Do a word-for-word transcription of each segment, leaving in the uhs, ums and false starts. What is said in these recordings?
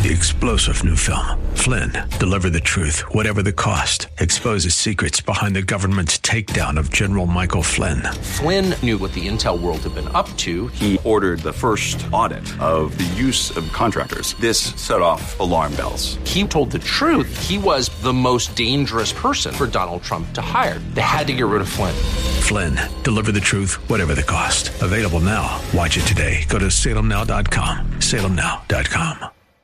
the explosive new film, Flynn, deliver the truth, whatever the cost, exposes secrets behind the government's takedown of General Michael Flynn. Flynn knew what the intel world had been up to. He ordered the first audit of the use of contractors. This set off alarm bells. He told the truth. He was the most dangerous person for Donald Trump to hire. They had to get rid of Flynn. Flynn, deliver the truth, whatever the cost. Available now. Watch it today. Go to salem now dot com. salem now dot com.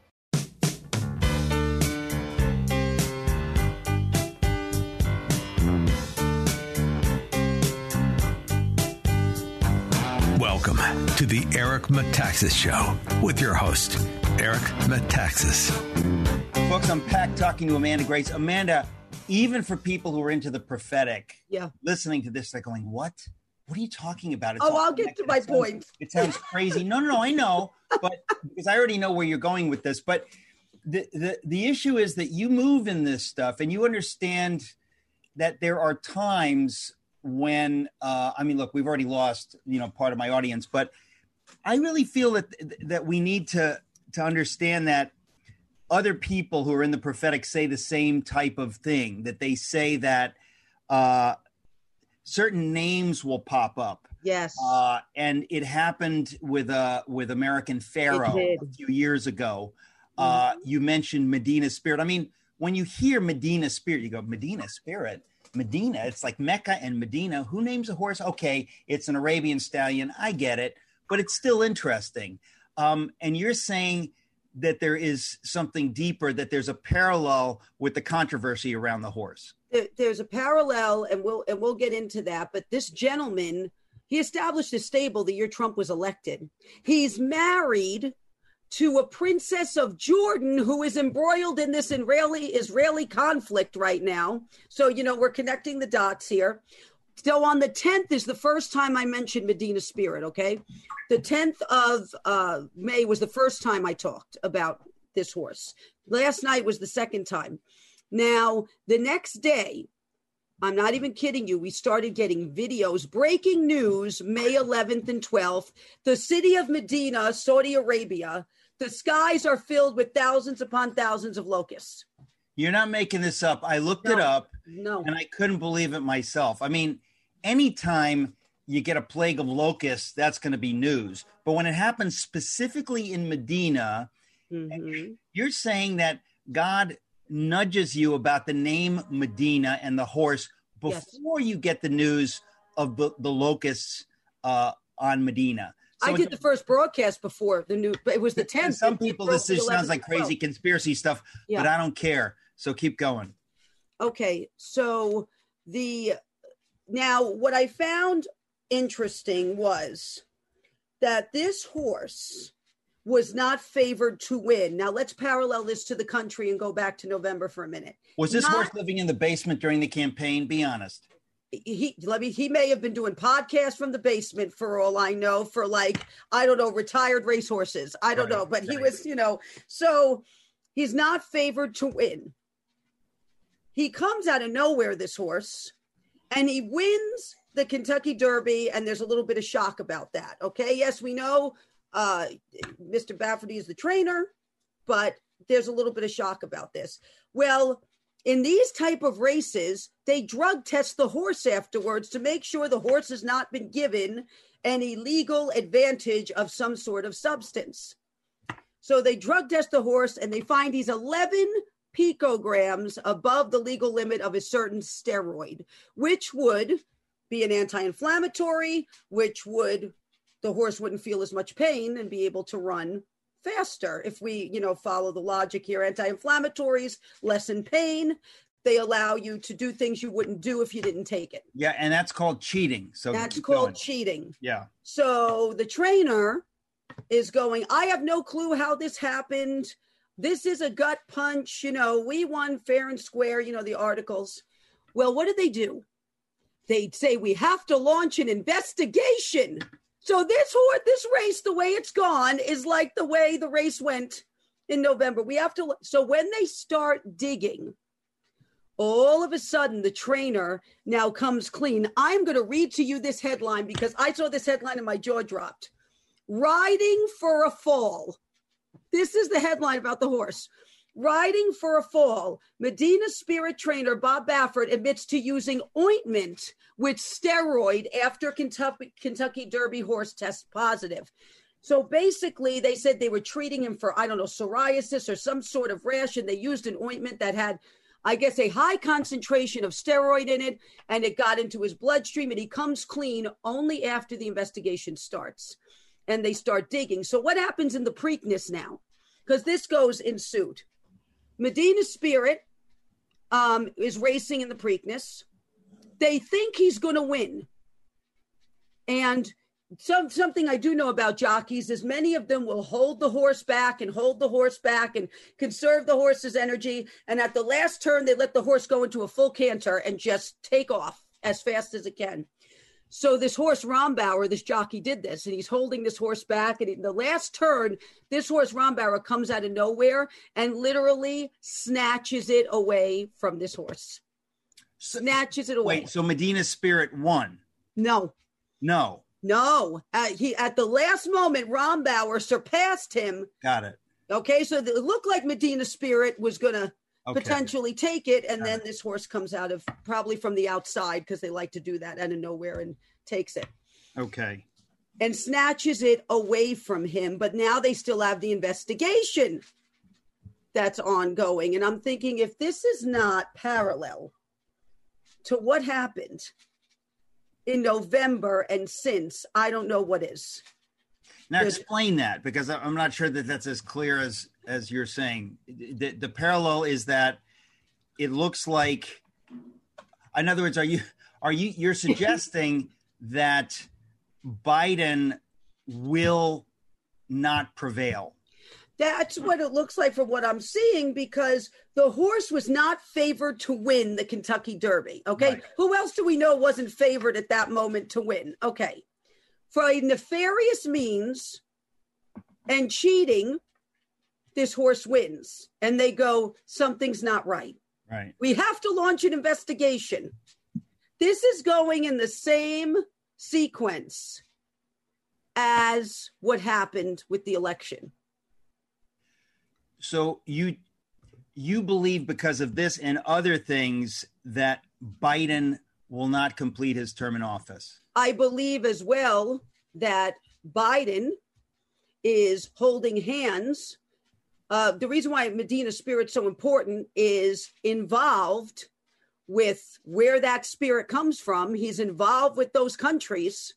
Welcome to the Eric Metaxas Show with your host, Eric Metaxas. Folks, I'm packed talking to Amanda Grace. Amanda, even for people who are into the prophetic, yeah, listening to this, they're going, what? What are you talking about? It's oh, I'll get to my it sounds, point. It sounds crazy. No, no, no, I know. But because I already know where you're going with this. But the, the, the issue is that you move in this stuff and you understand that there are times when, uh, I mean, look, we've already lost, you know, part of my audience, but I really feel that that we need to to understand that other people who are in the prophetic say the same type of thing, that they say that uh, certain names will pop up. Yes. Uh, and it happened with uh, with American Pharaoh a few years ago. Uh, mm-hmm. You mentioned Medina Spirit. I mean, when you hear Medina Spirit, you go, Medina Spirit? Medina, it's like Mecca and Medina. Who names a horse? Okay, it's an Arabian stallion. I get it, but it's still interesting. Um, and you're saying that there is something deeper, that there's a parallel with the controversy around the horse. There, there's a parallel, and we'll and we'll get into that. But this gentleman, he established a stable the year Trump was elected. He's married to a princess of Jordan who is embroiled in this Israeli Israeli conflict right now. So, you know, we're connecting the dots here. So on the tenth is the first time I mentioned Medina Spirit, okay? The tenth of uh, May was the first time I talked about this horse. Last night was the second time. Now, the next day, I'm not even kidding you, we started getting videos, breaking news, May eleventh and twelfth, the city of Medina, Saudi Arabia, the skies are filled with thousands upon thousands of locusts. You're not making this up. I looked no, it up, no, and I couldn't believe it myself. I mean, anytime you get a plague of locusts, that's going to be news. But when it happens specifically in Medina, mm-hmm. you're saying that God nudges you about the name Medina and the horse before yes. you get the news of the, the locusts uh, on Medina. So I did the first broadcast before the new, but it was the tenth. Some people, this just sounds like crazy conspiracy stuff, yeah. but I don't care. So keep going. Okay. So the, now what I found interesting was that this horse was not favored to win. Now let's parallel this to the country and go back to November for a minute. Was this not, horse living in the basement during the campaign? Be honest. He let me. He may have been doing podcasts from the basement, for all I know, for like I don't know, retired racehorses. I don't right, know, but right. he was, you know. So he's not favored to win. He comes out of nowhere, this horse, and he wins the Kentucky Derby, and there's a little bit of shock about that. Okay, yes, we know uh, Mister Bafferty is the trainer, but there's a little bit of shock about this. Well, in these type of races, they drug test the horse afterwards to make sure the horse has not been given an illegal advantage of some sort of substance. So they drug test the horse and they find he's eleven picograms above the legal limit of a certain steroid, which would be an anti-inflammatory, which would, the horse wouldn't feel as much pain and be able to run faster. If we, you know, follow the logic here, anti-inflammatories lessen pain. They allow you to do things you wouldn't do if you didn't take it. Yeah, and that's called cheating. So that's called going. cheating. Yeah. So the trainer is going, I have no clue how this happened. This is a gut punch. You know, we won fair and square, you know, the articles. Well, what did they do? They'd say, we have to launch an investigation. So this horse, this race, the way it's gone is like the way the race went in November. We have to, so when they start digging, all of a sudden the trainer now comes clean. I'm going to read to you this headline because I saw this headline and my jaw dropped. Riding for a fall. This is the headline about the horse. Riding for a fall, Medina Spirit trainer Bob Baffert admits to using ointment with steroid after Kentucky, Kentucky Derby horse tests positive. So basically, they said they were treating him for, I don't know, psoriasis or some sort of rash, and they used an ointment that had, I guess, a high concentration of steroid in it, and it got into his bloodstream, and he comes clean only after the investigation starts, and they start digging. So what happens in the Preakness now? Because this goes in suit. Medina Spirit um, is racing in the Preakness. They think he's going to win. And some, something I do know about jockeys is many of them will hold the horse back and hold the horse back and conserve the horse's energy. And at the last turn, they let the horse go into a full canter and just take off as fast as it can. So this horse, Rombauer, this jockey did this, and he's holding this horse back. And in the last turn, this horse, Rombauer, comes out of nowhere and literally snatches it away from this horse. Snatches it away. Wait, so Medina Spirit won? No. No. No. Uh, he at the last moment, Rombauer surpassed him. Got it. Okay, so the, it looked like Medina Spirit was going to Okay. potentially take it, and Got then it. this horse comes out of probably from the outside because they like to do that out of nowhere and takes it Okay. and snatches it away from him. But now they still have the investigation that's ongoing, and I'm thinking, if this is not parallel to what happened in November and since, I don't know what is. Now There's- explain that, because I- I'm not sure that that's as clear as as you're saying. The, the parallel is that it looks like, in other words, are you are you you're suggesting that Biden will not prevail? That's what it looks like from what I'm seeing, because the horse was not favored to win the Kentucky Derby. Okay. Right. Who else do we know wasn't favored at that moment to win? Okay. For a nefarious means and cheating, this horse wins. And they go, something's not right. Right. We have to launch an investigation. This is going in the same sequence as what happened with the election. So you you believe, because of this and other things, that Biden will not complete his term in office? I believe as well that Biden is holding hands. Uh, the reason why Medina Spirit's so important is involved with where that spirit comes from. He's involved with those countries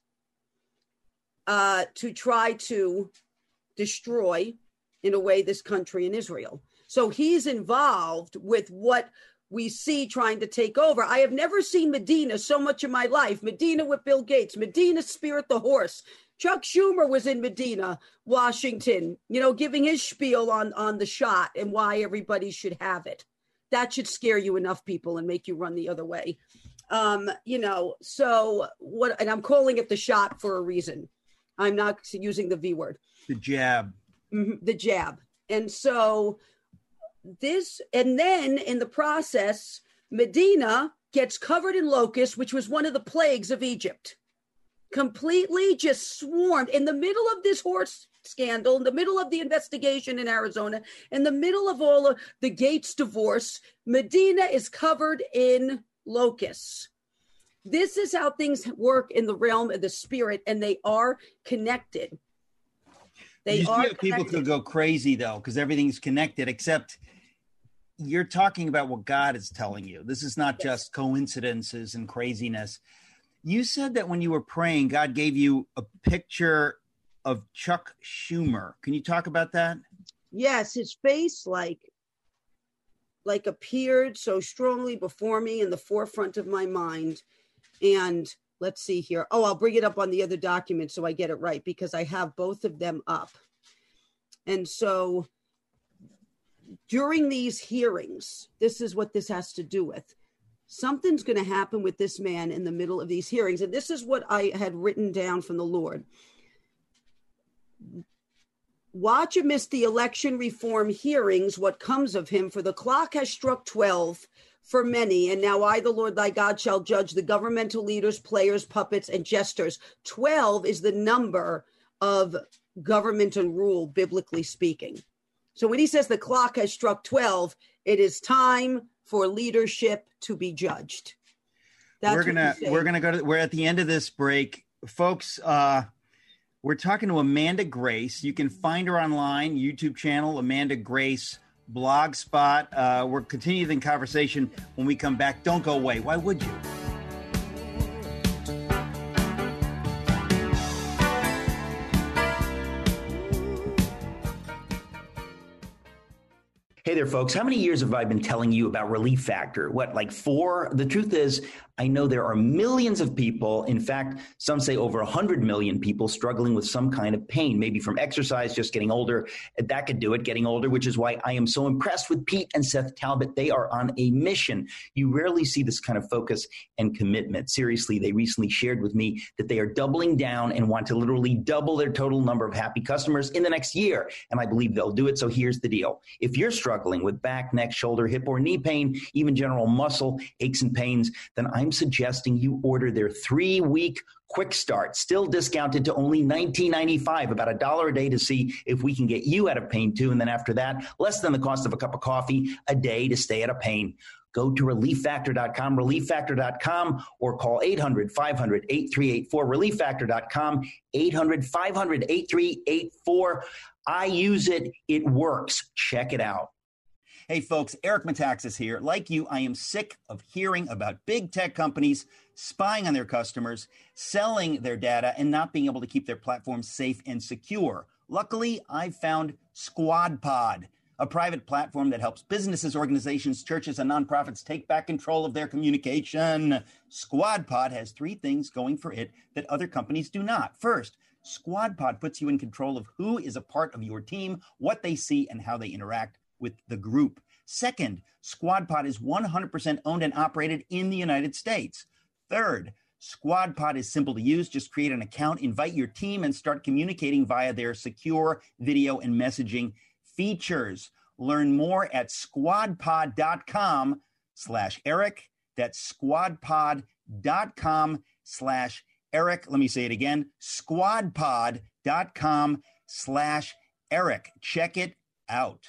uh, to try to destroy, in a way, this country in Israel. So he's involved with what we see trying to take over. I have never seen Medina so much in my life. Medina with Bill Gates, Medina Spirit the horse. Chuck Schumer was in Medina, Washington, you know, giving his spiel on, on the shot and why everybody should have it. That should scare you enough, people, and make you run the other way. Um, you know, so what, and I'm calling it the shot for a reason. I'm not using the V word. The jab. Mm-hmm, the jab. And so this, and then in the process, Medina gets covered in locusts, which was one of the plagues of Egypt. Completely just swarmed in the middle of this horse scandal, in the middle of the investigation in Arizona, in the middle of all of the Gates divorce. Medina is covered in locusts. This is how things work in the realm of the spirit, and they are connected. They you see are how people connected. could go crazy, though, because everything's connected, except you're talking about what God is telling you. This is not Yes. just coincidences and craziness. You said that when you were praying, God gave you a picture of Chuck Schumer. Can you talk about that? Yes, his face like like appeared so strongly before me in the forefront of my mind. And let's see here. Oh, I'll bring it up on the other document so I get it right, because I have both of them up. And so during these hearings, this is what this has to do with. Something's going to happen with this man in the middle of these hearings. And this is what I had written down from the Lord. Watch amidst the election reform hearings what comes of him, for the clock has struck twelve for many, and now I, the Lord thy God, shall judge the governmental leaders, players, puppets, and jesters. twelve is the number of government and rule, biblically speaking. So when he says the clock has struck twelve, it is time for leadership to be judged. That's we're gonna we're gonna go to we're at the end of this break, folks. Uh, we're talking to Amanda Grace. You can find her online, YouTube channel Amanda Grace, Blogspot. Uh, we're continuing the conversation when we come back. Don't go away. Why would you? Hey there, folks. How many years have I been telling you about Relief Factor? What, like four? The truth is, I know there are millions of people, in fact, some say over one hundred million people struggling with some kind of pain, maybe from exercise, just getting older. That could do it, getting older, which is why I am so impressed with Pete and Seth Talbot. They are on a mission. You rarely see this kind of focus and commitment. Seriously, they recently shared with me that they are doubling down and want to literally double their total number of happy customers in the next year. And I believe they'll do it. So here's the deal. If you're struggling with back, neck, shoulder, hip, or knee pain, even general muscle aches and pains, then I'm suggesting you order their three-week quick start, still discounted to only nineteen ninety-five, about a dollar a day to see if we can get you out of pain too. And then after that, less than the cost of a cup of coffee a day to stay out of pain. Go to relief factor dot com, relief factor dot com, or call eight hundred, five hundred, eight three eight four, relief factor dot com, eight hundred, five hundred, eight three eight four. I use it. It works. Check it out. Hey, folks, Eric Metaxas here. Like you, I am sick of hearing about big tech companies spying on their customers, selling their data, and not being able to keep their platforms safe and secure. Luckily, I've found SquadPod, a private platform that helps businesses, organizations, churches, and nonprofits take back control of their communication. SquadPod has three things going for it that other companies do not. First, SquadPod puts you in control of who is a part of your team, what they see, and how they interact with the group. Second, SquadPod is one hundred percent owned and operated in the United States. Third, SquadPod is simple to use. Just create an account, invite your team, and start communicating via their secure video and messaging features. Learn more at squadpod.com slash Eric. That's squadpod.com slash Eric. Let me say it again, squadpod.com slash Eric. Check it out.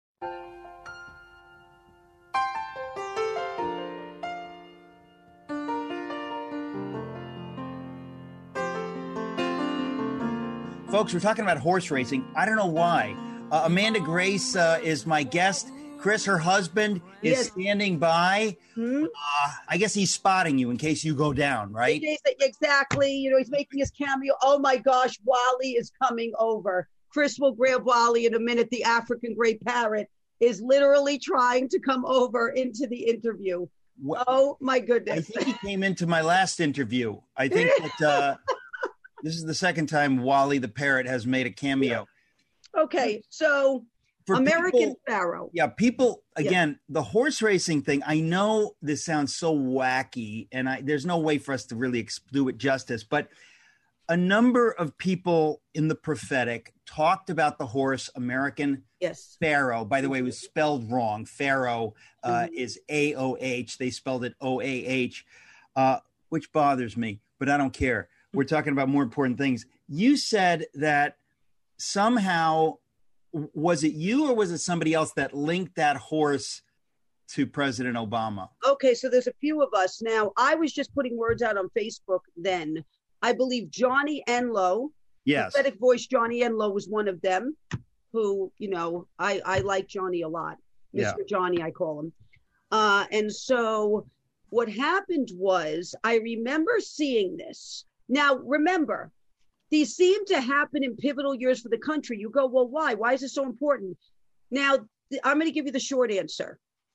Folks, we're talking about horse racing. I don't know why. Uh, Amanda Grace uh, is my guest. Chris, her husband, is yes. standing by. Hmm? Uh, I guess he's spotting you in case you go down, right? Exactly. You know, he's making his cameo. Oh, my gosh, Wally is coming over. Chris will grab Wally in a minute. The African gray parrot is literally trying to come over into the interview. Well, oh, my goodness. I think he came into my last interview. I think that... Uh, This is the second time Wally the parrot has made a cameo. Okay, so For American people, Pharaoh. Yeah, people, again, yeah. the horse racing thing, I know this sounds so wacky, and I, there's no way for us to really do it justice, but a number of people in the prophetic talked about the horse American yes. Pharaoh. By the way, it was spelled wrong. Pharaoh uh, mm-hmm. is A O H. They spelled it O A H, uh, which bothers me, but I don't care. We're talking about more important things. You said that somehow, was it you or was it somebody else that linked that horse to President Obama? Okay, so there's a few of us. Now, I was just putting words out on Facebook then. I believe Johnny Enlow, yes. prophetic voice Johnny Enlow was one of them who, you know, I, I like Johnny a lot. Mister Yeah. Johnny, I call him. Uh, and so what happened was I remember seeing this. Now, remember, these seem to happen in pivotal years for the country. You go, well, why? Why is this so important? Now, I'm going to give you the short answer.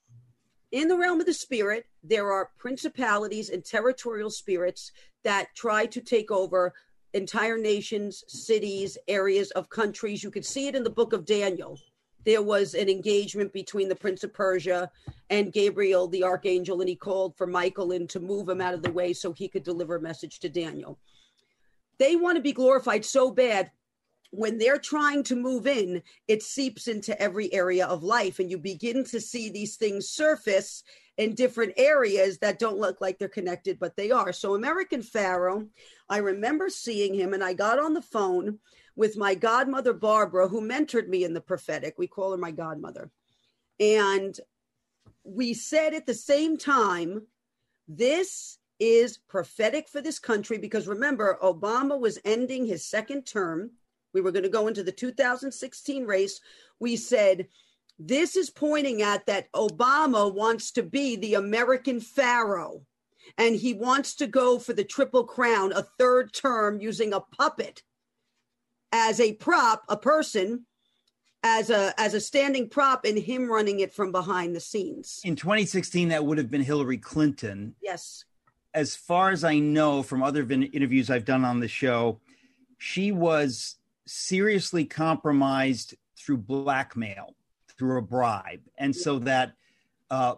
In the realm of the spirit, there are principalities and territorial spirits that try to take over entire nations, cities, areas of countries. You could see it in the book of Daniel. There was an engagement between the Prince of Persia and Gabriel, the archangel, and he called for Michael in to move him out of the way so he could deliver a message to Daniel. They want to be glorified so bad. When they're trying to move in, it seeps into every area of life, and you begin to see these things surface in different areas that don't look like they're connected, but they are. So American Pharaoh, I remember seeing him, and I got on the phone with my godmother, Barbara, who mentored me in the prophetic. We call her my godmother. And we said at the same time, this is prophetic for this country, because remember, Obama was ending his second term. We were going to go into the two thousand sixteen race. We said, this is pointing at that Obama wants to be the American Pharaoh, and he wants to go for the Triple Crown, a third term, using a puppet as a prop, a person as a as a standing prop, and him running it from behind the scenes. In twenty sixteen, that would have been Hillary Clinton. Yes. As far as I know from other vin- interviews I've done on the show, she was seriously compromised through blackmail, through a bribe. And so that uh,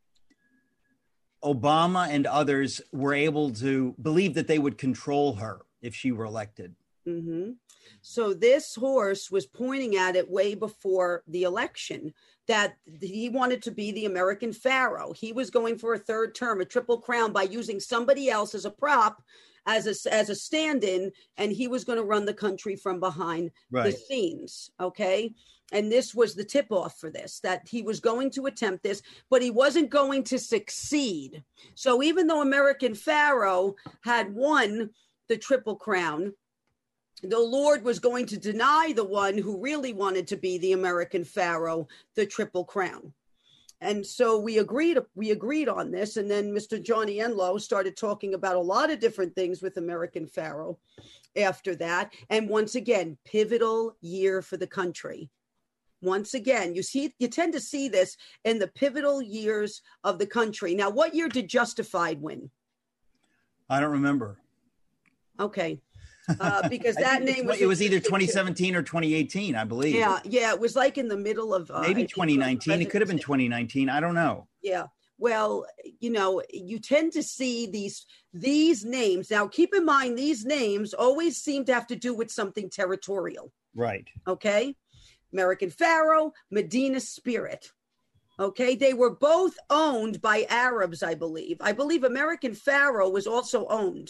Obama and others were able to believe that they would control her if she were elected. Mm-hmm. So this horse was pointing at it way before the election, that he wanted to be the American Pharaoh. He was going for a third term, a triple crown, by using somebody else as a prop, as a, as a stand-in, and he was going to run the country from behind right. the scenes, okay? And this was the tip-off for this, that he was going to attempt this, but he wasn't going to succeed. So even though American Pharaoh had won the Triple Crown, the Lord was going to deny the one who really wanted to be the American Pharaoh the Triple Crown. And so we agreed, we agreed on this. And then Mister Johnny Enlow started talking about a lot of different things with American Pharaoh after that. And once again, pivotal year for the country. Once again, you see, you tend to see this in the pivotal years of the country. Now, what year did Justified win? I don't remember. Okay. Uh, because that name was, it was either twenty seventeen or twenty eighteen, I believe. Yeah, yeah, it was like in the middle of uh, maybe twenty nineteen. It could have been twenty nineteen. I don't know. Yeah. Well, you know, you tend to see these these names. Now, keep in mind, these names always seem to have to do with something territorial. Right. Okay. American Pharaoh, Medina Spirit. Okay. They were both owned by Arabs, I believe. I believe American Pharaoh was also owned.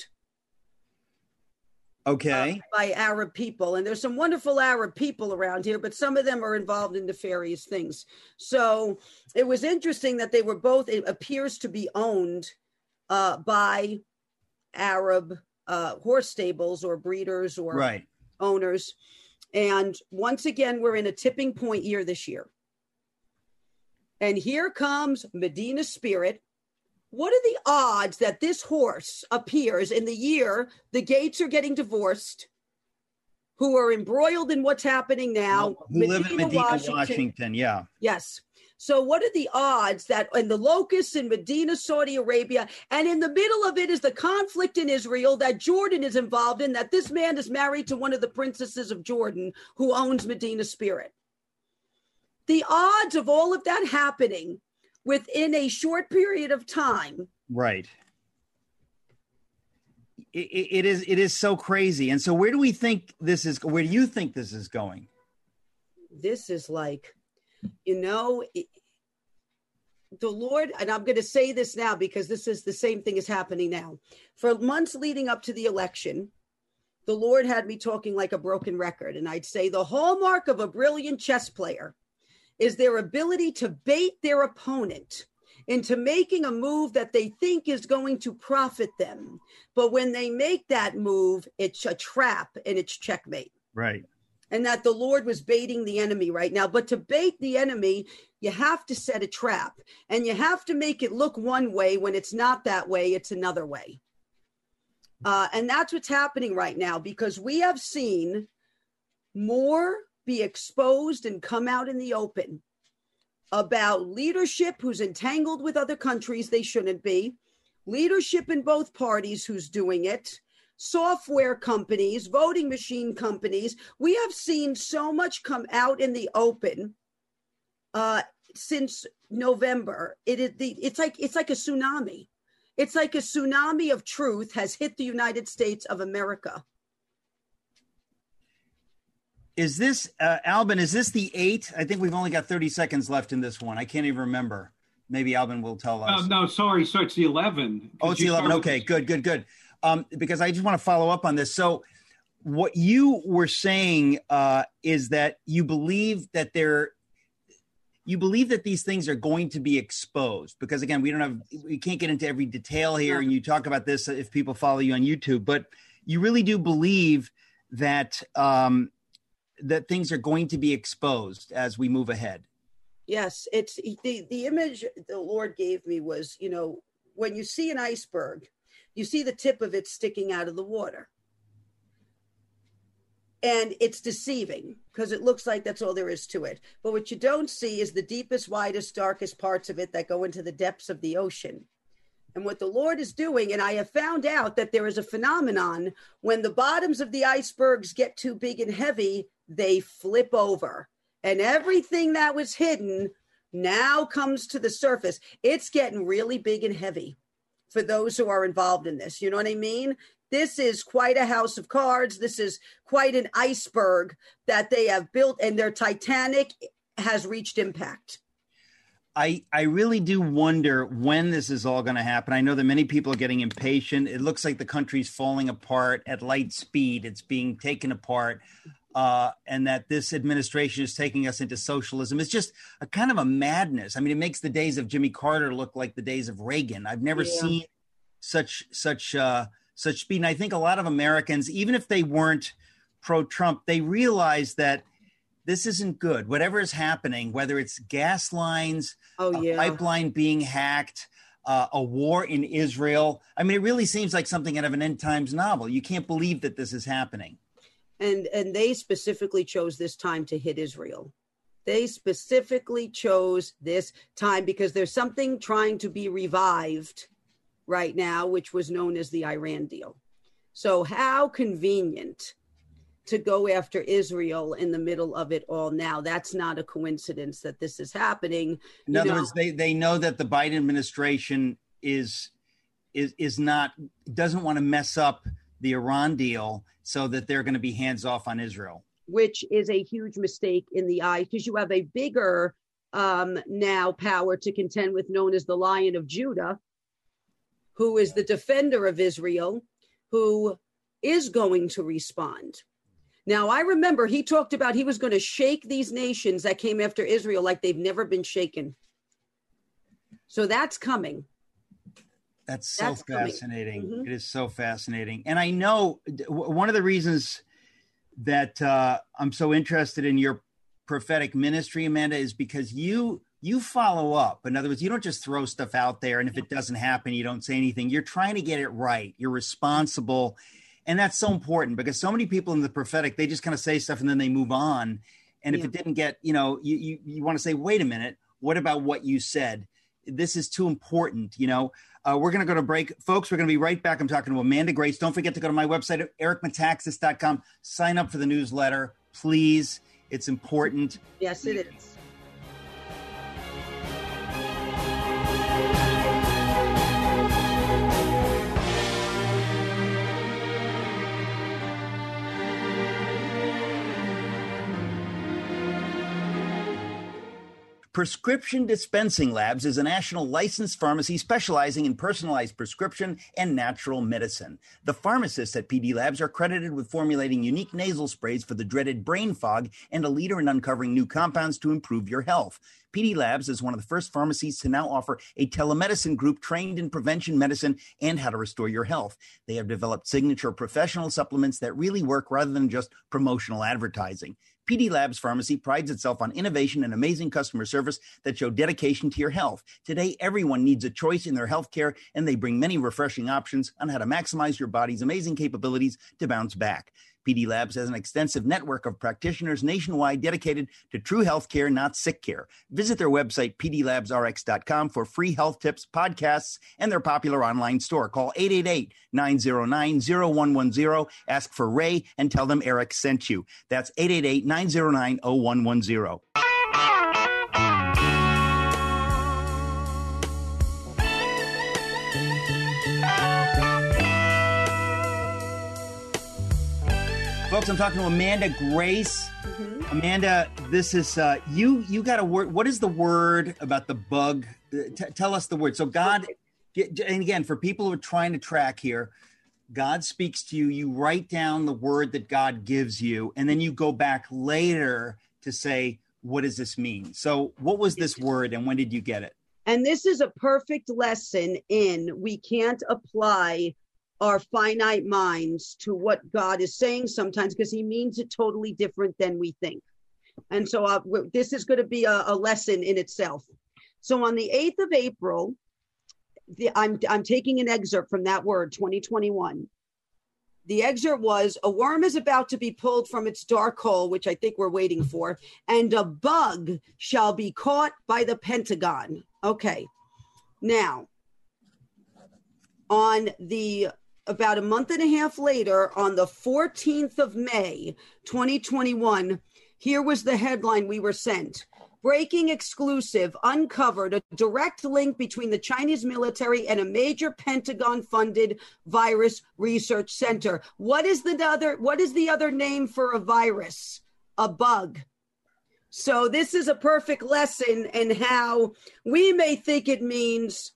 Okay. Uh, by Arab people. And there's some wonderful Arab people around here, but some of them are involved in nefarious things. So it was interesting that they were both, it appears to be owned uh, by Arab uh, horse stables or breeders or right. owners. And once again, we're in a tipping point year this year. And here comes Medina Spirit. What are the odds that this horse appears in the year the Gates are getting divorced, who are embroiled in what's happening now? Who Medina, live in Medina, Washington. Washington, yeah. Yes. So what are the odds that in the locusts in Medina, Saudi Arabia, and in the middle of it is the conflict in Israel that Jordan is involved in, that this man is married to one of the princesses of Jordan who owns Medina Spirit? The odds of all of that happening within a short period of time. Right. It, it is it is so crazy. And so where do we think this is, where do you think this is going? This is like, you know, it, the Lord, and I'm going to say this now because this is the same thing is happening now. For months leading up to the election, the Lord had me talking like a broken record. And I'd say the hallmark of a brilliant chess player is their ability to bait their opponent into making a move that they think is going to profit them. But when they make that move, it's a trap and it's checkmate. Right. And that the Lord was baiting the enemy right now. But to bait the enemy, you have to set a trap. And you have to make it look one way when it's not that way, it's another way. Uh, and that's what's happening right now, because we have seen more be exposed and come out in the open about leadership who's entangled with other countries they shouldn't be, leadership in both parties who's doing it, software companies, voting machine companies. We have seen so much come out in the open uh, since November. It is the it's like it's like a tsunami. It's like a tsunami of truth has hit the United States of America. Is this, uh, Albin, is this the eight? I think we've only got thirty seconds left in this one. I can't even remember. Maybe Albin will tell us. Uh, no, sorry. So it's the eleven. Oh, it's the eleven. Okay, good, good, good. Um, because I just want to follow up on this. So what you were saying uh, is that you believe that there, you believe that these things are going to be exposed, because again, we don't have, we can't get into every detail here. And you talk about this if people follow you on YouTube, but you really do believe that, um, that things are going to be exposed as we move ahead. Yes. It's the, the image the Lord gave me was, you know, when you see an iceberg, you see the tip of it sticking out of the water. And it's deceiving because it looks like that's all there is to it. But what you don't see is the deepest, widest, darkest parts of it that go into the depths of the ocean. And what the Lord is doing, and I have found out that there is a phenomenon when the bottoms of the icebergs get too big and heavy, they flip over. And everything that was hidden now comes to the surface. It's getting really big and heavy for those who are involved in this. You know what I mean? This is quite a house of cards. This is quite an iceberg that they have built, and their Titanic has reached impact. I, I really do wonder when this is all going to happen. I know that many people are getting impatient. It looks like the country's falling apart at light speed. It's being taken apart. Uh, and that this administration is taking us into socialism. It's just a kind of a madness. I mean, it makes the days of Jimmy Carter look like the days of Reagan. I've never yeah. seen such, such, uh, such speed. And I think a lot of Americans, even if they weren't pro-Trump, they realize that this isn't good. Whatever is happening, whether it's gas lines, oh, yeah. a pipeline being hacked, uh, a war in Israel. I mean, it really seems like something out of an end times novel. You can't believe that this is happening. And and they specifically chose this time to hit Israel. They specifically chose this time because there's something trying to be revived right now, which was known as the Iran deal. So how convenient to go after Israel in the middle of it all now. That's not a coincidence that this is happening. In other words, they, they know that the Biden administration is is is not doesn't want to mess up the Iran deal, so that they're going to be hands off on Israel. Which is a huge mistake in the eye, because you have a bigger um, now power to contend with, known as the Lion of Judah, who is the defender of Israel, who is going to respond. Now, I remember he talked about he was going to shake these nations that came after Israel like they've never been shaken. So that's coming. That's so That's fascinating. Mm-hmm. It is so fascinating. And I know one of the reasons that uh, I'm so interested in your prophetic ministry, Amanda, is because you you follow up. In other words, you don't just throw stuff out there, and if it doesn't happen, you don't say anything. You're trying to get it right. You're responsible. And that's so important, because so many people in the prophetic, they just kind of say stuff and then they move on. And if Yeah. it didn't get, you know, you, you, you want to say, wait a minute, what about what you said? This is too important, you know. Uh, we're going to go to break. Folks, we're going to be right back. I'm talking to Amanda Grace. Don't forget to go to my website at eric metaxas dot com. Sign up for the newsletter, please. It's important. Yes, it is. Prescription Dispensing Labs is a national licensed pharmacy specializing in personalized prescription and natural medicine. The pharmacists at P D Labs are credited with formulating unique nasal sprays for the dreaded brain fog and a leader in uncovering new compounds to improve your health. P D Labs is one of the first pharmacies to now offer a telemedicine group trained in prevention medicine and how to restore your health. They have developed signature professional supplements that really work rather than just promotional advertising. P D Labs Pharmacy prides itself on innovation and amazing customer service that show dedication to your health. Today, everyone needs a choice in their health care, and they bring many refreshing options on how to maximize your body's amazing capabilities to bounce back. P D Labs has an extensive network of practitioners nationwide dedicated to true health care, not sick care. Visit their website, p d labs r x dot com, for free health tips, podcasts, and their popular online store. Call eight eight eight, nine zero nine, zero one one zero. Ask for Ray and tell them Eric sent you. That's eight eight eight, nine zero nine, zero one one zero. Folks, I'm talking to Amanda Grace. Mm-hmm. Amanda, this is uh, you. You got a word. What is the word about the bug? T- tell us the word. So God, and again, for people who are trying to track here, God speaks to you, you write down the word that God gives you, and then you go back later to say, what does this mean? So what was this word and when did you get it? And this is a perfect lesson in we can't apply our finite minds to what God is saying sometimes because he means it totally different than we think. And so uh, this is going to be a, a lesson in itself. So on the eighth of April, the, I'm, I'm taking an excerpt from that word, twenty twenty-one. The excerpt was, a worm is about to be pulled from its dark hole, which I think we're waiting for, and a bug shall be caught by the Pentagon. Okay. Now, on the, about a month and a half later, on the fourteenth of May, twenty twenty-one, here was the headline we were sent. Breaking exclusive, uncovered a direct link between the Chinese military and a major Pentagon-funded virus research center. What is the other, what is the other name for a virus? A bug. So this is a perfect lesson in how we may think it means,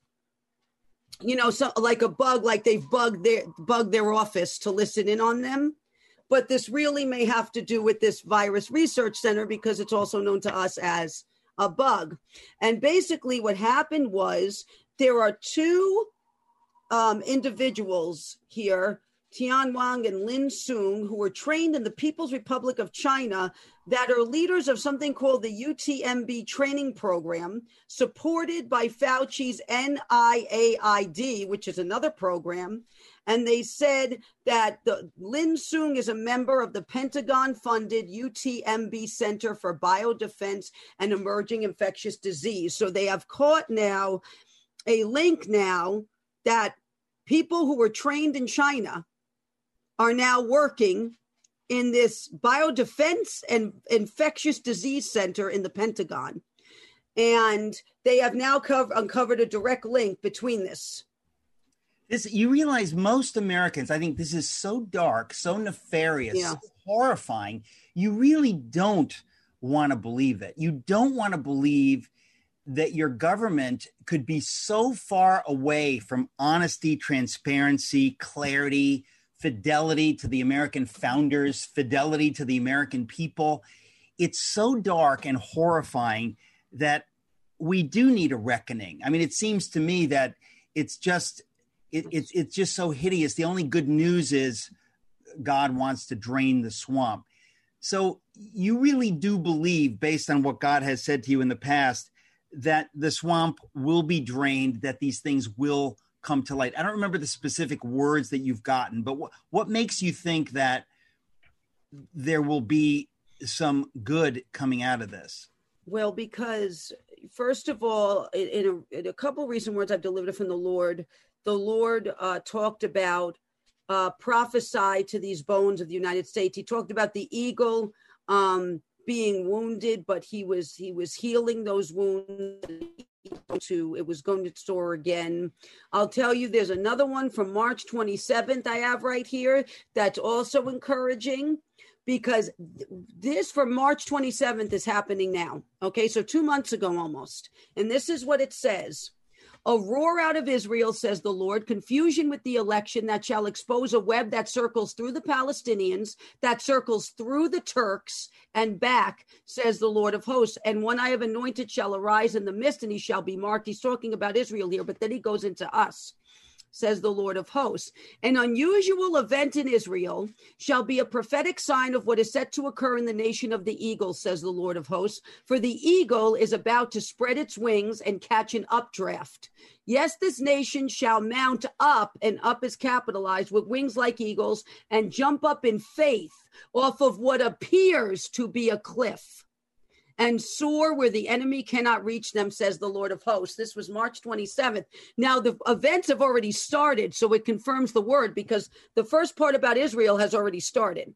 you know, so, like a bug, like they've bugged their, bugged their office to listen in on them. But this really may have to do with this virus research center because it's also known to us as a bug. And basically what happened was there are two um, individuals here, Tian Wang and Lin Sung, who were trained in the People's Republic of China that are leaders of something called the U T M B training program, supported by Fauci's N I A I D, which is another program. And they said that the Lin Sung is a member of the Pentagon-funded U T M B Center for Biodefense and Emerging Infectious Disease. So they have caught now a link now that people who were trained in China are now working in this biodefense and infectious disease center in the Pentagon. And they have now cover, uncovered a direct link between this. This, you realize most Americans, I think this is so dark, so nefarious, yeah. so horrifying. You really don't want to believe it. You don't want to believe that your government could be so far away from honesty, transparency, clarity, fidelity to the American founders, fidelity to the American people. It's so dark and horrifying that we do need a reckoning. I mean, it seems to me that it's just it, it's it's just so hideous. The only good news is God wants to drain the swamp. So you really do believe, based on what God has said to you in the past, that the swamp will be drained, that these things will come to light. I don't remember the specific words that you've gotten, but what, what makes you think that there will be some good coming out of this? Well, because first of all, in a, in a couple of recent words I've delivered from the Lord, the Lord uh, talked about uh, prophesy to these bones of the United States. He talked about the eagle um, being wounded, but he was he was healing those wounds. To it was going to soar again. I'll tell you, there's another one from March twenty-seventh I have right here that's also encouraging, because this from March twenty-seventh is happening now. Okay, so two months ago almost. And this is what it says. A roar out of Israel, says the Lord, confusion with the election that shall expose a web that circles through the Palestinians, that circles through the Turks and back, says the Lord of hosts. And one I have anointed shall arise in the midst, and he shall be marked. He's talking about Israel here, but then he goes into us, says the Lord of hosts. An unusual event in Israel shall be a prophetic sign of what is set to occur in the nation of the eagle, says the Lord of hosts. For the eagle is about to spread its wings and catch an updraft. Yes, this nation shall mount up, and up is capitalized, with wings like eagles, and jump up in faith off of what appears to be a cliff, and soar where the enemy cannot reach them, says the Lord of hosts. This was March twenty-seventh. Now, the events have already started, so it confirms the word, because the first part about Israel has already started,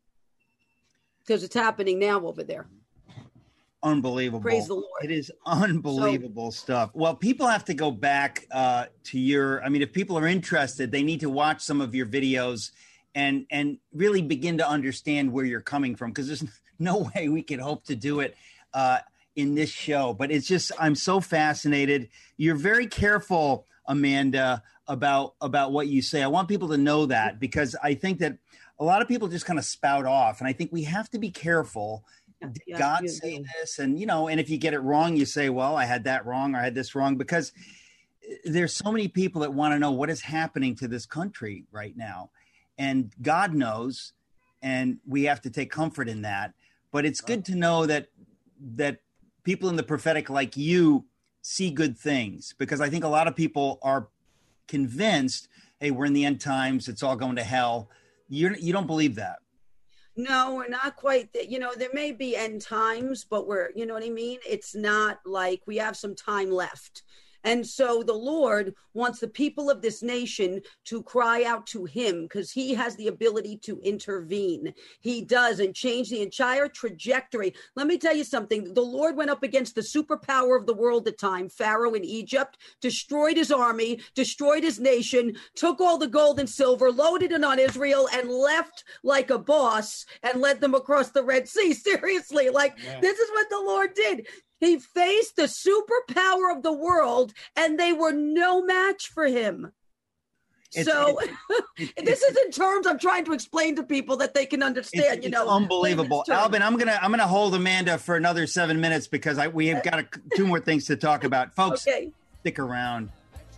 because it's happening now over there. Unbelievable. Praise the Lord. It is unbelievable so, stuff. Well, people have to go back uh, to your, I mean, if people are interested, they need to watch some of your videos and, and really begin to understand where you're coming from, because there's no way we could hope to do it uh, in this show. But it's just, I'm so fascinated. You're very careful, Amanda, about about what you say. I want people to know that, because I think that a lot of people just kind of spout off, and I think we have to be careful. Did yeah, God say this? And, you know, and if you get it wrong, you say, well, I had that wrong, or I had this wrong, because there's so many people that want to know what is happening to this country right now. And God knows, and we have to take comfort in that. But it's good to know that that people in the prophetic like you see good things, because I think a lot of people are convinced, hey, we're in the end times, it's all going to hell. You you don't believe that. No, we're not quite. Th- you know, there may be end times, but we're, you know what I mean? It's not like we have some time left. And so the Lord wants the people of this nation to cry out to him, because he has the ability to intervene. He does, and change the entire trajectory. Let me tell you something. The Lord went up against the superpower of the world at the time, Pharaoh in Egypt, destroyed his army, destroyed his nation, took all the gold and silver, loaded it on Israel, and left like a boss and led them across the Red Sea. Seriously, like yeah. This is what the Lord did. He faced the superpower of the world, and they were no match for him. It's, so it's, it's, this is in terms I'm trying to explain to people that they can understand. It's, you know, it's unbelievable. Albin, I'm gonna I'm gonna hold Amanda for another seven minutes because I we have got a, two more things to talk about, folks. Okay. Stick around.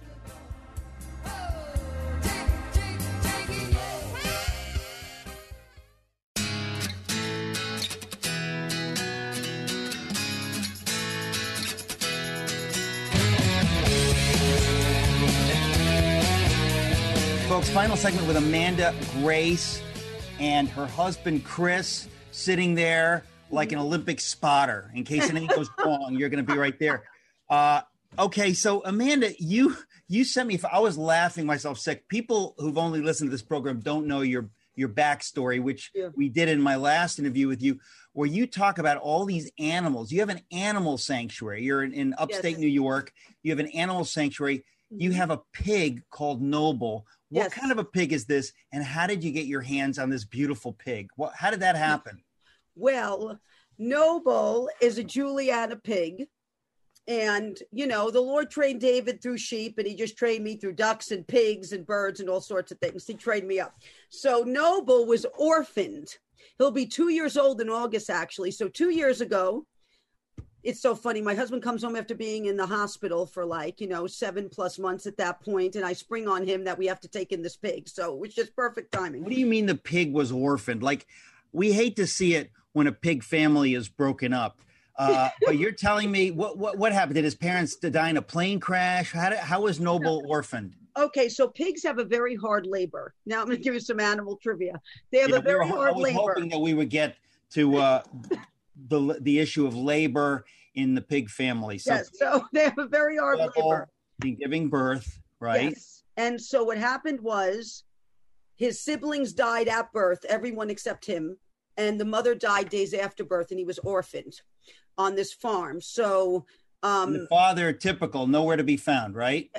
Folks, final segment with Amanda Grace and her husband, Chris, sitting there like an Olympic spotter. In case anything goes wrong, you're going to be right there. Uh, okay, so Amanda, you you sent me, I was laughing myself sick. People who've only listened to this program don't know your, your backstory, which yeah. we did in my last interview with you, where you talk about all these animals. You have an animal sanctuary. You're in, in upstate yes. New York. You have an animal sanctuary. You have a pig called Noble. What yes. kind of a pig is this, and how did you get your hands on this beautiful pig? What, how did that happen? Well, Noble is a Juliana pig, and, you know, the Lord trained David through sheep, and he just trained me through ducks and pigs and birds and all sorts of things. He trained me up. So Noble was orphaned. He'll be two years old in August, actually. So two years ago, it's so funny. My husband comes home after being in the hospital for like, you know, seven plus months at that point, and I spring on him that we have to take in this pig. So it was just perfect timing. What do you mean the pig was orphaned? Like, we hate to see it when a pig family is broken up. Uh, but you're telling me what, what what happened? Did his parents die in a plane crash? How, did, how was Noble orphaned? Okay, so pigs have a very hard labor. Now I'm going to give you some animal trivia. They have yeah, a very we were, hard I was labor. hoping that we would get to uh, the the issue of labor in the pig family. So, yes, so they have a very hard labor. In giving birth, right? Yes. And so what happened was his siblings died at birth, everyone except him. And the mother died days after birth, and he was orphaned on this farm. So um, the father, typical, nowhere to be found, right?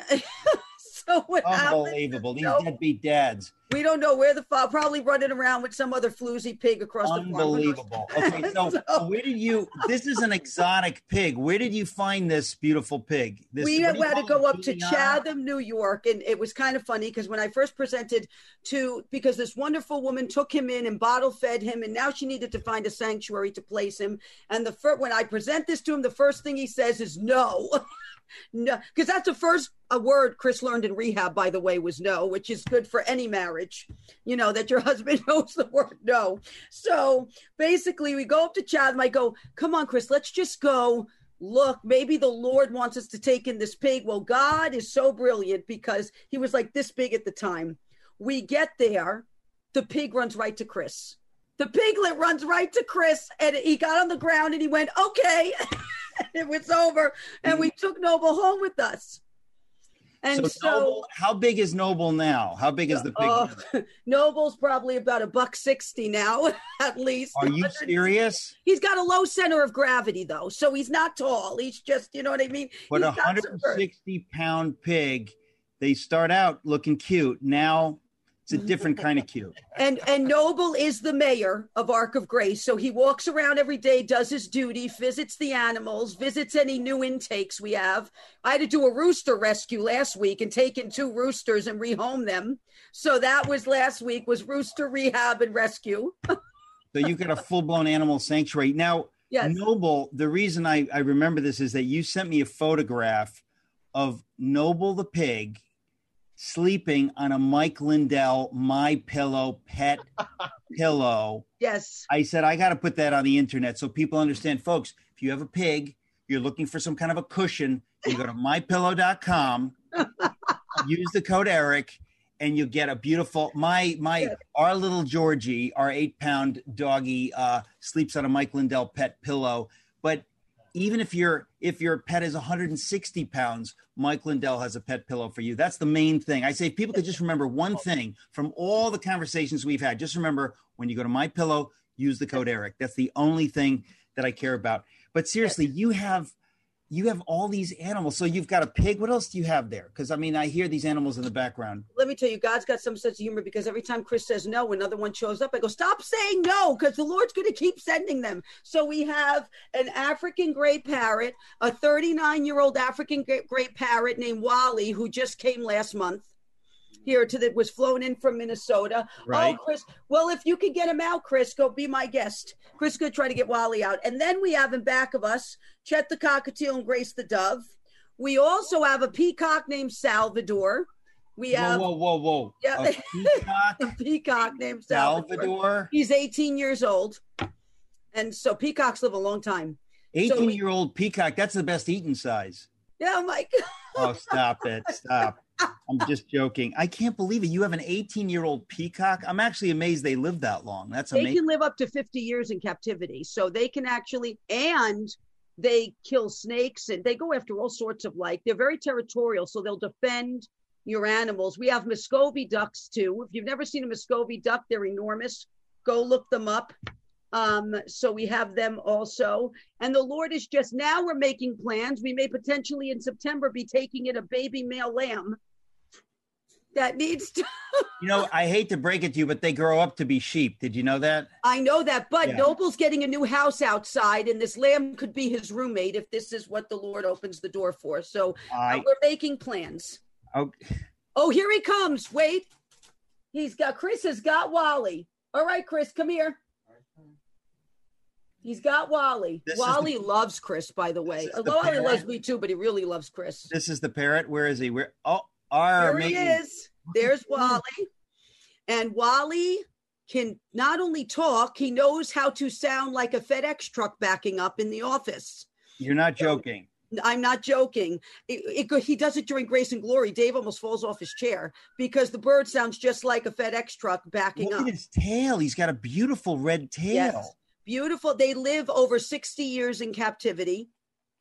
So what Unbelievable. These no, deadbeat dads. We don't know where the father, probably running around with some other floozy pig across the farm. Unbelievable. Okay, so, so where did you, this is an exotic pig. Where did you find this beautiful pig? This, we had to go up to Juliana? Chatham, New York. And it was kind of funny because when I first presented to, because this wonderful woman took him in and bottle fed him. And now she needed to find a sanctuary to place him. And the first, when I present this to him, the first thing he says is no. No, because that's the first a word Chris learned in rehab, by the way, was no, which is good for any marriage, you know, that your husband knows the word no. So basically we go up to Chatham. I go, come on, Chris, let's just go look. Maybe the Lord wants us to take in this pig. Well, God is so brilliant because he was like this big at the time. We get there. The pig runs right to Chris. The piglet runs right to Chris, and he got on the ground and he went, okay. It was over, and we took Noble home with us. And so, so Noble, how big is Noble now? How big is the pig? Uh, Noble's probably about a buck sixty now, at least. Are you serious? He's got a low center of gravity, though, so he's not tall. He's just, you know what I mean? But a one hundred sixty pound pig, they start out looking cute. Now, It's a different kind of cute. And and Noble is the mayor of Ark of Grace. So he walks around every day, does his duty, visits the animals, visits any new intakes we have. I had to do a rooster rescue last week and take in two roosters and rehome them. So that was last week, was rooster rehab and rescue. So you got a full-blown animal sanctuary. Now, yes. Noble, the reason I, I remember this is that you sent me a photograph of Noble the pig sleeping on a Mike Lindell My Pillow pet pillow. Yes. I said, I got to put that on the internet so people understand. Folks, if you have a pig, you're looking for some kind of a cushion, you go to my pillow dot com, use the code Eric, and you get a beautiful, my, my, yes. our little Georgie, our eight pound doggy uh, sleeps on a Mike Lindell pet pillow. But even if your if your pet is one hundred sixty pounds, Mike Lindell has a pet pillow for you. That's the main thing. I say if people could just remember one thing from all the conversations we've had. Just remember, when you go to My Pillow, use the code Eric. That's the only thing that I care about. But seriously, you have you have all these animals. So you've got a pig. What else do you have there? Because, I mean, I hear these animals in the background. Let me tell you, God's got some sense of humor, because every time Chris says no, another one shows up. I go, stop saying no, because the Lord's going to keep sending them. So we have an African gray parrot, a thirty-nine-year-old African gray parrot named Wally, who just came last month here to the, was flown in from Minnesota. Right. Oh, Chris. Well, if you can get him out, Chris, go be my guest. Chris could try to get Wally out. And then we have in back of us, Chet the cockatiel and Grace the dove. We also have a peacock named Salvador. We have whoa, whoa, whoa, whoa. Yeah, a peacock, a peacock named Salvador. Salvador. He's eighteen years old. And so peacocks live a long time. eighteen-year-old so peacock, that's the best eating size. Yeah, Mike. Oh, stop it. Stop. I'm just joking. I can't believe it. You have an eighteen-year-old peacock. I'm actually amazed they live that long. That's amazing. They can live up to fifty years in captivity. So they can actually, and they kill snakes, and they go after all sorts of, like, they're very territorial. So they'll defend your animals. We have Muscovy ducks too. If you've never seen a Muscovy duck, they're enormous. Go look them up. Um, so we have them also. And the Lord is just, now we're making plans. We may potentially in September be taking in a baby male lamb that needs to. You know, I hate to break it to you, but they grow up to be sheep. Did you know that? I know that, but yeah. Noble's getting a new house outside, and this lamb could be his roommate if this is what the Lord opens the door for. So I... uh, we're making plans. Okay. Oh, here he comes. Wait. He's got, Chris has got Wally. All right, Chris, come here. He's got Wally. This Wally the, loves Chris, by the way. Although Wally loves me too, but he really loves Chris. This is the parrot. Where is he? Where? Oh, our there he is. There's Wally. And Wally can not only talk, he knows how to sound like a FedEx truck backing up in the office. You're not joking. So, I'm not joking. It, it, he does it during Grace and Glory. Dave almost falls off his chair because the bird sounds just like a FedEx truck backing Look up. Look at his tail. He's got a beautiful red tail. Yes. Beautiful. They live over sixty years in captivity.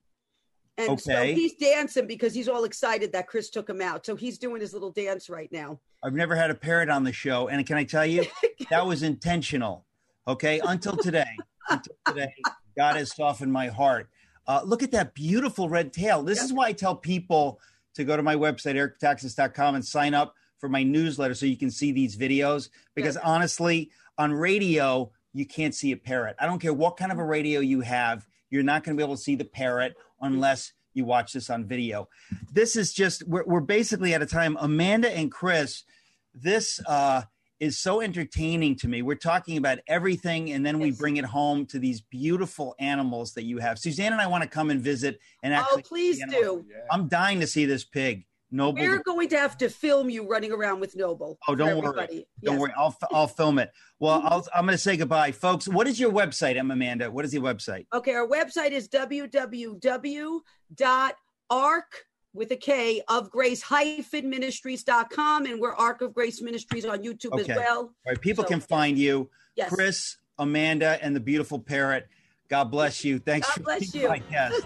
And okay. So he's dancing because he's all excited that Chris took him out. So he's doing his little dance right now. I've never had a parrot on the show. And can I tell you, that was intentional. Okay. Until today, until today, God has softened my heart. Uh, look at that beautiful red tail. This yeah. is why I tell people to go to my website, eric metaxas dot com, and sign up for my newsletter so you can see these videos. Because yeah. honestly, on radio, you can't see a parrot. I don't care what kind of a radio you have. You're not going to be able to see the parrot unless you watch this on video. This is just, we're, we're basically at a time, Amanda and Chris, this uh, is so entertaining to me. We're talking about everything, and then we bring it home to these beautiful animals that you have. Suzanne and I want to come and visit. And actually, oh, please do. I'm dying to see this pig. Noble. We're going to have to film you running around with Noble. Oh, don't worry. Don't yes. worry. I'll I'll film it. Well, I'll, I'm going to say goodbye, folks. What is your website, Emma Amanda? What is your website? Okay, our website is w w w dot ark with a K of Grace hyphen ministries dot com, and we're Ark of Grace Ministries on YouTube okay. as well. All right, people so, can find you. Yes. Chris, Amanda, and the beautiful parrot. God bless you. Thanks God for bless being you. my guest.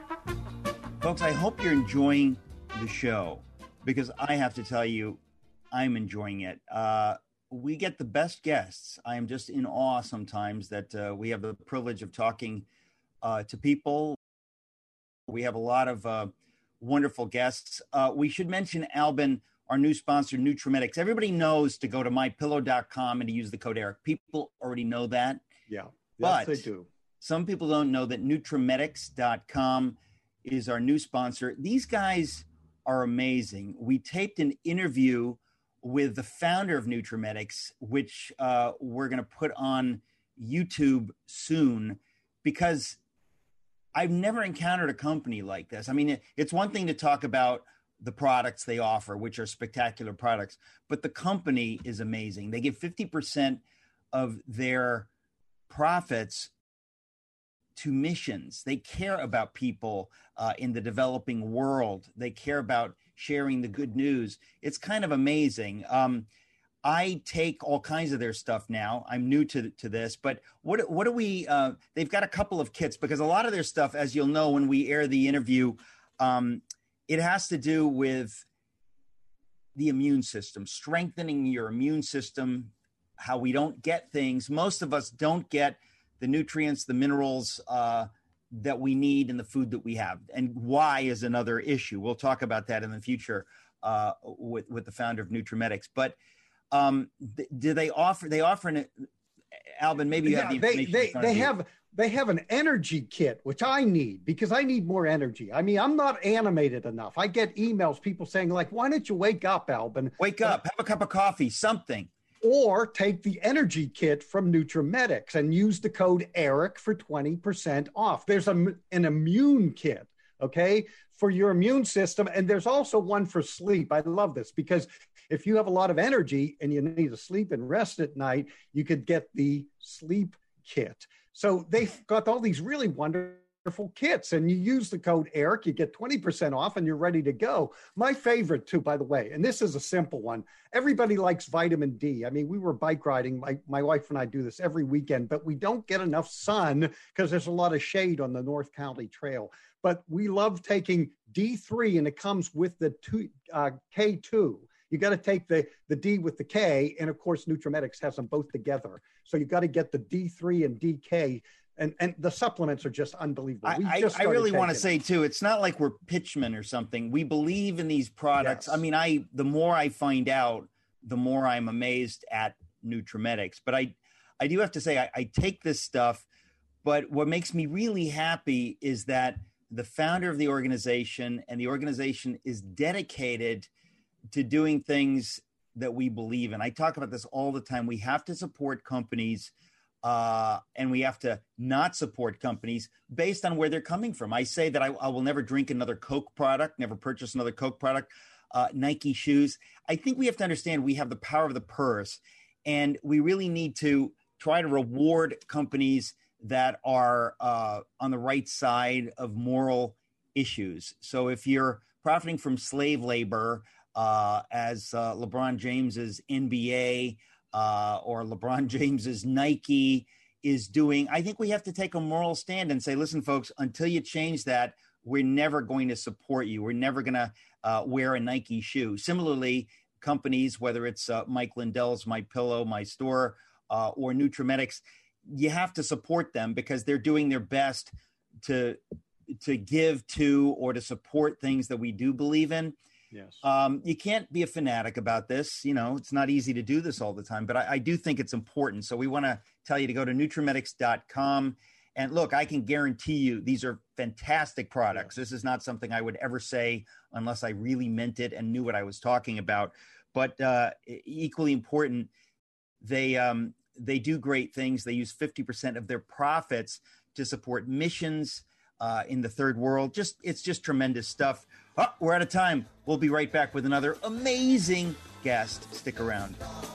Folks, I hope you're enjoying the show, because I have to tell you, I'm enjoying it. Uh, we get the best guests. I am just in awe sometimes that uh, we have the privilege of talking uh, to people. We have a lot of uh, wonderful guests. Uh, we should mention, Albin, our new sponsor, Nutrimedix. Everybody knows to go to my pillow dot com and to use the code Eric. People already know that. Yeah, but yes, they do. Some people don't know that Nutrimedix dot com is our new sponsor. These guys are amazing. We taped an interview with the founder of Nutrimedix, which uh, we're going to put on YouTube soon, because I've never encountered a company like this. I mean, it, it's one thing to talk about the products they offer, which are spectacular products, but the company is amazing. They give fifty percent of their profits to missions. They care about people uh, in the developing world. They care about sharing the good news. It's kind of amazing. Um, I take all kinds of their stuff now. I'm new to to this, but what what do we? Uh, they've got a couple of kits, because a lot of their stuff, as you'll know when we air the interview, um, it has to do with the immune system, strengthening your immune system. How we don't get things. Most of us don't get the nutrients, the minerals uh, that we need in the food that we have, and why is another issue. We'll talk about that in the future uh, with with the founder of Nutrimedix. But um, th- do they offer? They offer an Albin. Maybe you yeah, have the they information. they they have they have an energy kit, which I need because I need more energy. I mean, I'm not animated enough. I get emails, people saying like, "Why don't you wake up, Albin? Wake up, have a cup of coffee, something." Or take the energy kit from Nutrimedix and use the code ERIC for twenty percent off. There's a, an immune kit, okay, for your immune system. And there's also one for sleep. I love this because if you have a lot of energy and you need to sleep and rest at night, you could get the sleep kit. So they've got all these really wonderful kits, and you use the code ERIC, you get twenty percent off and you're ready to go. My favorite too, by the way, and this is a simple one. Everybody likes vitamin D. I mean, we were bike riding. My, my wife and I do this every weekend, but we don't get enough sun because there's a lot of shade on the North County Trail. But we love taking D three, and it comes with the two, uh, K two. You got to take the, the D with the K, and of course, Nutrimedix has them both together. So you got to get the D three and D K. And and the supplements are just unbelievable. We I, just I really want to it. say too, it's not like we're pitchmen or something. We believe in these products. Yes. I mean, I the more I find out, the more I'm amazed at Nutrimedix. But I, I do have to say, I, I take this stuff. But what makes me really happy is that the founder of the organization and the organization is dedicated to doing things that we believe in. I talk about this all the time. We have to support companies. Uh, and we have to not support companies based on where they're coming from. I say that I, I will never drink another Coke product, never purchase another Coke product, uh, Nike shoes. I think we have to understand we have the power of the purse, and we really need to try to reward companies that are uh, on the right side of moral issues. So if you're profiting from slave labor, uh, as uh, LeBron James's N B A, Uh, or LeBron James's Nike is doing, I think we have to take a moral stand and say, listen, folks, until you change that, we're never going to support you. We're never going to uh, wear a Nike shoe. Similarly, companies, whether it's uh, Mike Lindell's My Pillow, My Store, uh, or Nutrimedix, you have to support them because they're doing their best to to give to or to support things that we do believe in. Yes. Um, you can't be a fanatic about this. You know, it's not easy to do this all the time, but I, I do think it's important. So we want to tell you to go to Nutrimedix dot com. And look, I can guarantee you these are fantastic products. Yes. This is not something I would ever say unless I really meant it and knew what I was talking about. But uh, equally important, they um, they do great things. They use fifty percent of their profits to support missions uh, in the third world. Just it's just tremendous stuff. Oh, we're out of time. We'll be right back with another amazing guest. Stick around.